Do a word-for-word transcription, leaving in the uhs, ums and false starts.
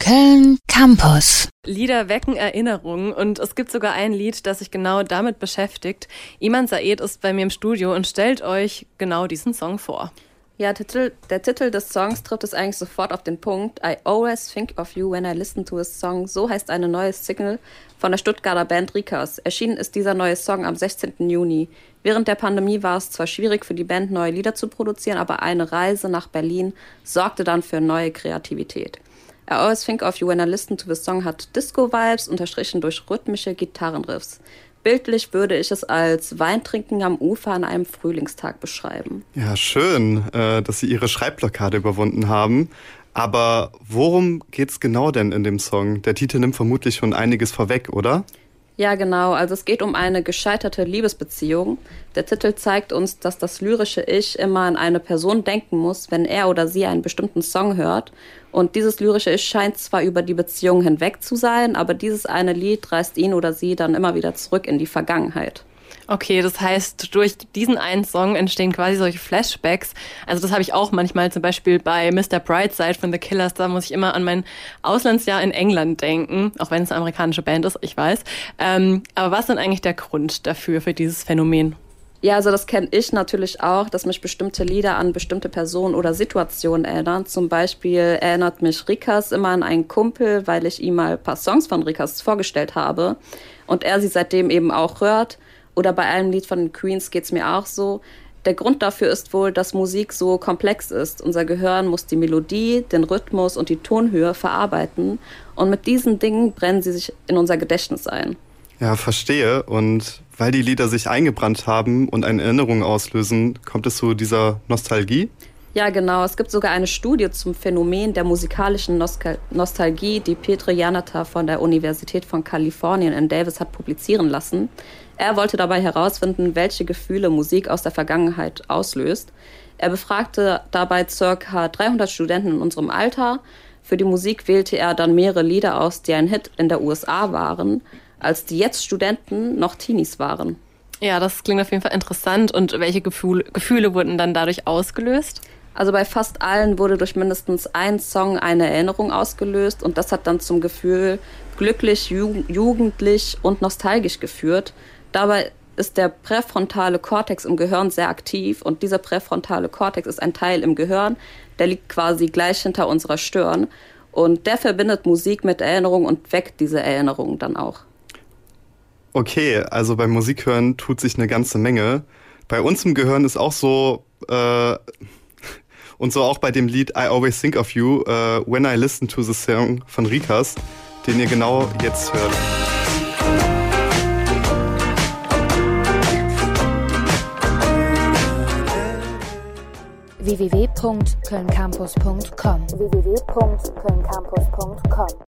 Köln Campus. Lieder wecken Erinnerungen und es gibt sogar ein Lied, das sich genau damit beschäftigt. Iman Said ist bei mir im Studio und stellt euch genau diesen Song vor. Ja, Titel, der Titel des Songs trifft es eigentlich sofort auf den Punkt. I always think of you when I listen to a song. So heißt eine neue Single von der Stuttgarter Band Rikas. Erschienen ist dieser neue Song am sechzehnten Juni. Während der Pandemie war es zwar schwierig für die Band, neue Lieder zu produzieren, aber eine Reise nach Berlin sorgte dann für neue Kreativität. I always think of you when I listen to the song hat Disco-Vibes, unterstrichen durch rhythmische Gitarrenriffs. Bildlich würde ich es als Weintrinken am Ufer an einem Frühlingstag beschreiben. Ja, schön, äh, dass Sie Ihre Schreibblockade überwunden haben. Aber worum geht's genau denn in dem Song? Der Titel nimmt vermutlich schon einiges vorweg, oder? Ja, genau. Also es geht um eine gescheiterte Liebesbeziehung. Der Titel zeigt uns, dass das lyrische Ich immer an eine Person denken muss, wenn er oder sie einen bestimmten Song hört. Und dieses lyrische Ich scheint zwar über die Beziehung hinweg zu sein, aber dieses eine Lied reißt ihn oder sie dann immer wieder zurück in die Vergangenheit. Okay, das heißt, durch diesen einen Song entstehen quasi solche Flashbacks. Also das habe ich auch manchmal, zum Beispiel bei Mister Brightside von The Killers. Da muss ich immer an mein Auslandsjahr in England denken, auch wenn es eine amerikanische Band ist, ich weiß. Ähm, aber was ist denn eigentlich der Grund dafür, für dieses Phänomen? Ja, also das kenne ich natürlich auch, dass mich bestimmte Lieder an bestimmte Personen oder Situationen erinnern. Zum Beispiel erinnert mich Rikas immer an einen Kumpel, weil ich ihm mal ein paar Songs von Rikas vorgestellt habe und er sie seitdem eben auch hört. Oder bei einem Lied von den Queens geht's mir auch so. Der Grund dafür ist wohl, dass Musik so komplex ist. Unser Gehirn muss die Melodie, den Rhythmus und die Tonhöhe verarbeiten. Und mit diesen Dingen brennen sie sich in unser Gedächtnis ein. Ja, verstehe. Und weil die Lieder sich eingebrannt haben und eine Erinnerung auslösen, kommt es zu dieser Nostalgie? Ja, genau. Es gibt sogar eine Studie zum Phänomen der musikalischen Nostal- Nostalgie, die Petr Janata von der Universität von Kalifornien in Davis hat publizieren lassen. Er wollte dabei herausfinden, welche Gefühle Musik aus der Vergangenheit auslöst. Er befragte dabei ca. dreihundert Studenten in unserem Alter. Für die Musik wählte er dann mehrere Lieder aus, die ein Hit in der U S A waren, als die jetzt Studenten noch Teenies waren. Ja, das klingt auf jeden Fall interessant. Und welche Gefühle, Gefühle wurden dann dadurch ausgelöst? Also bei fast allen wurde durch mindestens einen Song eine Erinnerung ausgelöst und das hat dann zum Gefühl glücklich, ju- jugendlich und nostalgisch geführt. Dabei ist der präfrontale Kortex im Gehirn sehr aktiv und dieser präfrontale Kortex ist ein Teil im Gehirn, der liegt quasi gleich hinter unserer Stirn und der verbindet Musik mit Erinnerung und weckt diese Erinnerung dann auch. Okay, also beim Musikhören tut sich eine ganze Menge. Bei uns im Gehirn ist auch so, äh, und so auch bei dem Lied I Always Think of You, uh, When I Listen to the Song von Rikas, den ihr genau jetzt hört. w w w punkt köln campus punkt com w w w punkt köln campus punkt com